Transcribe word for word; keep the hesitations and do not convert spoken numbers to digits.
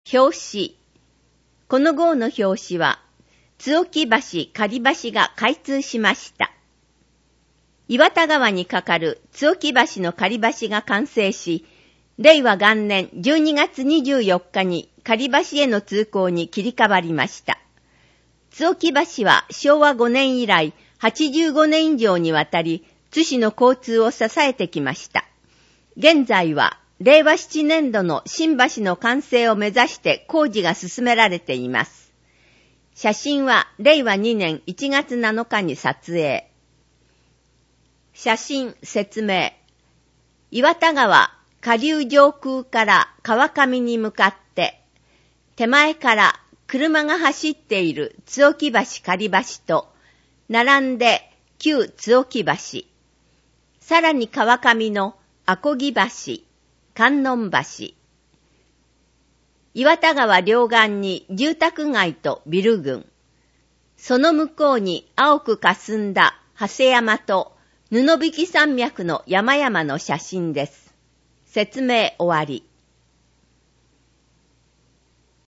表紙。この号の表紙は、津沖橋仮橋が開通しました。岩田川に架かる津沖橋の仮橋が完成し、れいわがんねんじゅうにがつにじゅうよっかに仮橋への通行に切り替わりました。津沖橋はしょうわごねん以来はちじゅうごねん以上にわたり津市の交通を支えてきました。現在はれいわななねんどの新橋の完成を目指して工事が進められています。写真はれいわにねんいちがつなのかに撮影。写真説明。岩田川下流上空から川上に向かって、手前から車が走っている津沖橋仮橋と、並んで旧津沖橋、さらに川上の阿漕橋、観音橋。岩田川両岸に住宅街とビル群。その向こうに青く霞んだ長谷山と布引山脈の山々の写真です。説明終わり。